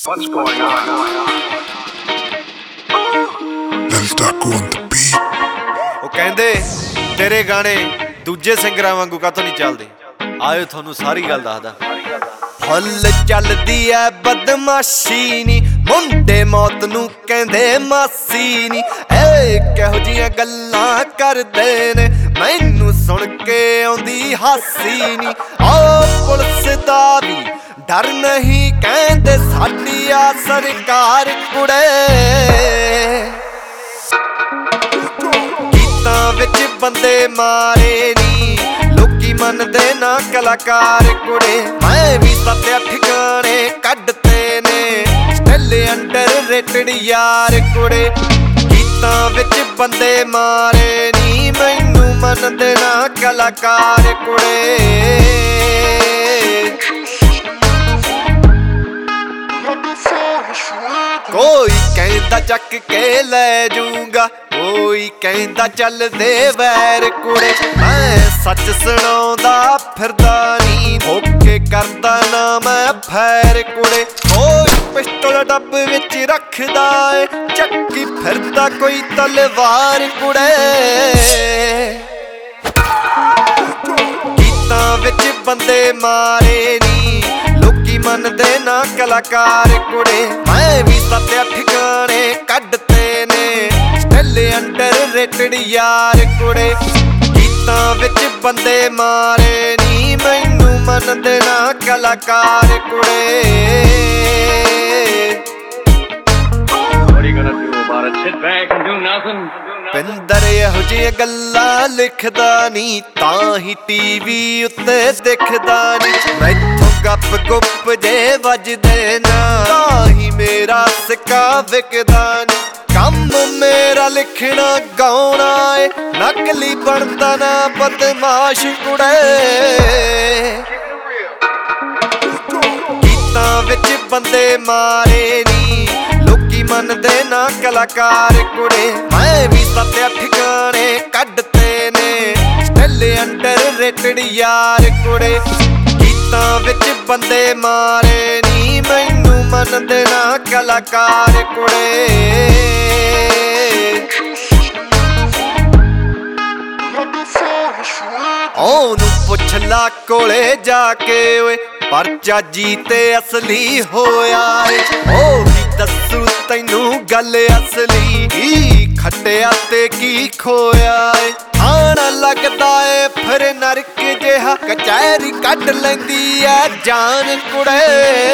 What's going on? Del Taco on the beat. ਉਹ ਕਹਿੰਦੇ ਤੇਰੇ ਗਾਣੇ ਦੂਜੇ ਸਿੰਗਰਾਂ ਵਾਂਗੂ ਕਾਹਤੋਂ ਨਹੀਂ ਚੱਲਦੇ। ਆਇਓ ਤੁਹਾਨੂੰ ਸਾਰੀ ਗੱਲ ਦੱਸਦਾ। ਫੁੱਲ ਚੱਲਦੀ ਐ ਬਦਮਾਸ਼ੀ ਨੀ, ਮੁੰਡੇ ਮੌਤ ਨੂੰ ਕਹਿੰਦੇ ਮਾਸੀ ਨੀ। ਏ ਕਿਹੋ ਜੀਆਂ ਗੱਲਾਂ ਕਰਦੇ ਨੇ, ਮੈਨੂੰ ਸੁਣ ਕੇ ਆਉਂਦੀ ਹਾਸੀ ਨੀ। ਓ ਪੁਲਿਸ ਦਾ ਵੀ ਡਰ ਨਹੀਂ, ਕਹਿੰਦੇ ਸਾਡੀ ਆ ਸਰਕਾਰ ਕੁੜੇ। ਗੀਤਾਂ ਵਿੱਚ ਬੰਦੇ ਮਾਰੇ ਨੀ, ਲੋਕੀ ਮੰਨਦੇ ਨਾ ਕਲਾਕਾਰ ਕੁੜੇ। ਮੈਂ ਵੀ 7-8 ਗਾਣੇ ਕੱਢਤੇ ਨੇ, ਸਟਿਲ ਅੰਡਰ ਰੇਟਡ ਯਾਰ ਕੁੜੇ। ਗੀਤਾਂ ਵਿੱਚ ਬੰਦੇ ਮਾਰੇ ਨੀ, ਮੈਨੂੰ ਮੰਨਦੇ ਨਾ ਕਲਾਕਾਰ ਕੁੜੇ। ਕੋਈ ਕਹਿੰਦਾ ਚੱਕ ਕੇ ਲੈ ਜੂੰਗਾ, ਕੋਈ ਕਹਿੰਦਾ ਚੱਲਦੇ ਵੈਰ ਕੁੜੇ। ਮੈਂ ਸੱਚ ਸੁਣਾਉਂਦਾ ਫਿਰਦਾ ਨੀ, ਧੋਖੇ ਕਰਦਾ ਨਾ ਮੈਂ ਫੈਰ ਕੁੜੇ। ਕੋਈ ਪਿਸਟਲ ਡੱਬ ਵਿੱਚ ਰੱਖਦਾ ਏ, ਚੱਕੀ ਫਿਰਦਾ ਕੋਈ ਤਲਵਾਰ ਕੁੜੇ। ਗੀਤਾਂ ਵਿੱਚ ਬੰਦੇ ਮਾਰੇ ਨੀ, ਲੋਕੀ ਮੰਨਦੇ ਨਾ ਕਲਾਕਾਰ ਕੁੜੇ। ਮੈਂ ਵੀ 7-8 ਗਾਣੇ ਕੱਢਤੇ ਨੇ, ਸਟਿਲ ਅੰਡਰ ਰੇਟਡ ਯਾਰ ਕੁੜੇ। ਗੀਤਾਂ ਵਿੱਚ ਬੰਦੇ ਮਾਰੇ ਨੀ, ਮੈਨੂੰ ਮੰਨਦੇ ਨਾ ਕਲਾਕਾਰ ਕੁੜੇ। What are you gonna do about it? Sit back and do nothing? Pinder ਇਹੋ ਜਿਹੀਆਂ ਗੱਲਾਂ ਲਿਖਦਾ ਨੀ, ਤਾਂ ਹੀ ਟੀਵੀ ਉੱਤੇ ਦਿਖਦਾ ਨੀ। ਮੈਥੋਂ ਗੱਪ ਗੁੱਪ ਜੇ ਵੱਜਦੇ ਨਾ, ਤਾਂ ਹੀ ਮੇਰਾ ਸਿੱਕਾ ਵਿਕਦਾ ਨੀ। ਕੰਮ ਮੇਰਾ ਲਿਖਣਾ ਗਾਉਣਾ ਏ, ਨਕਲੀ ਬਣਦਾ ਨਾ ਬਦਮਾਸ਼ ਕੁੜੇ। ਗੀਤਾਂ ਵਿੱਚ ਬੰਦੇ ਮਾਰੇ ਨੀ, ਲੋਕੀ ਮੰਨਦੇ ਨਾ ਕਲਾਕਾਰ ਕੁੜੇ। ਮੈਂ ਵੀ 7-8 ਗਾਣੇ ਕੱਢਤੇ ਨੇ, ਸਟਿਲ ਅੰਡਰ ਰੇਟਡ ਯਾਰ ਕੁੜੇ। ਗੀਤਾਂ ਵਿੱਚ ਬੰਦੇ ਮਾਰੇ ਨੀ, ਮੈਨੂੰ ਮੰਨਦੇ ਨਾ ਕਲਾਕਾਰ ਕੁੜੇ। ਉਹਨੂੰ ਪੁੱਛ ਲਾ ਕੋਲੇ ਜਾ ਕੇ ਓਏ, ਪਰਚਾ ਜੀਤੇ ਅਸਲੀ ਹੋਇਆ ਏ। ਉਹ ਵੀ ਦੱਸੂ ਤੈਨੂੰ ਗੱਲ ਅਸਲੀ, ਕੀ ਖੱਟਿਆ ਤੇ ਕੀ ਖੋਇਆ ਏ। ਆਣਾ ਲੱਗਦਾ ਏ ਫਿਰ ਨਰਕ ਜਿਹਾ, ਕਚਹਿਰੀ ਕੱਢ ਲੈਂਦੀ ਐ ਜਾਨ ਕੁੜੇ।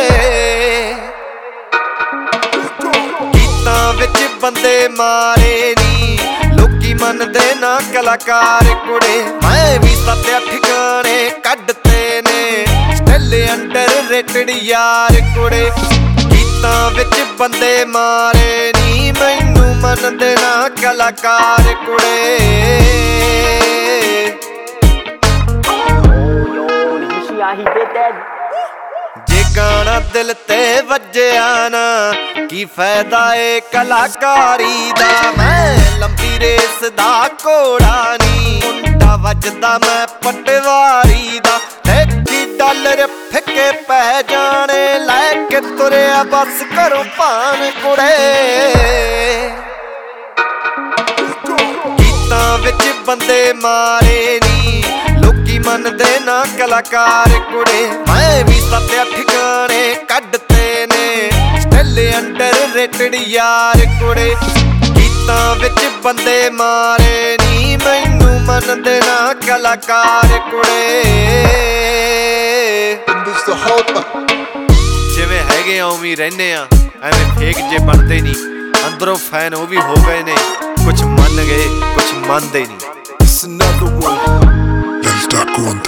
ਗੀਤਾਂ ਵਿੱਚ ਬੰਦੇ ਮਾਰੇ ਨੀ, ਲੋਕੀ ਮੰਨਦੇ ਨਾ ਕਲਾਕਾਰ ਕੁੜੇ। ਮੈਂ ਵੀ 7-8 ਗਾਣੇ ਕੱਢਤੇ ਨੇ, ਸਟਿਲ ਅੰਡਰ ਰੇਟਡ ਯਾਰ ਕੁੜੇ। ਗੀਤਾਂ ਵਿੱਚ ਬੰਦੇ ਮਾਰੇ ਨੀ, ਮੈਨੂੰ ਮੰਨਦੇ ਨਾ ਕਲਾਕਾਰ ਕੁੜੇ। ਜੇ ਗਾਣਾ ਦਿਲ ਤੇ ਵੱਜਿਆ ਨਾ, ਕੀ ਫਾਇਦਾ ਏ ਕਲਾਕਾਰੀ ਦਾ। ਮੈਂ ਲੰਬੀ ਰੇਸ ਦਾ ਘੋੜਾ ਨੀ, ਮੁੰਡਾ ਵੱਜਦਾ ਮੈਂ ਪਟਵਾਰੀ ਦਾ। ਦੇਖੀ ਡਾਲਰ ਫਿੱਕੇ ਪੈ ਜਾਣੇ, ਲੈ ਕੇ ਤੁਰਿਆ ਬਸ ਘਰੋਂ ਭਾਨ ਕੁੜੇ। ਗੀਤਾਂ ਵਿੱਚ ਬੰਦੇ ਮਾਰੇ ਨੀ, ਲੋਕੀ ਮੰਨਦੇ ਨਾ ਕਲਾਕਾਰ ਕੁੜੇ। ਮੈਂ ਵੀ 7-8 ਗਾਣੇ ਕੱਢਤੇ ਨੇ, ਸਟਿਲ ਅੰਡਰ ਰੇਟਡ ਯਾਰ ਕੁੜੇ। ਗੀਤਾਂ ਵਿੱਚ ਬੰਦੇ ਮਾਰੇ ਨੀ, ਮੈਨੂੰ ਮੰਨਦੇ ਨਾ ਕਲਾਕਾਰ ਕੁੜੇ। ਜਿਵੇਂ ਹੈਗੇ ਆ ਉਵੇਂ ਰਹਿੰਦੇ ਆ, ਐਵੇਂ ਫੇਕ ਜੇ ਬਣਦੇ ਨਹੀਂ। ਅੰਦਰੋਂ ਫੈਨ ਉਹ ਵੀ ਹੋ ਗਏ ਨੇ, ਕੁਛ ਮੰਨ ਗਏ ਕੁਛ ਮੰਨਦੇ ਨਹੀਂ। It's another one. Del Taco on the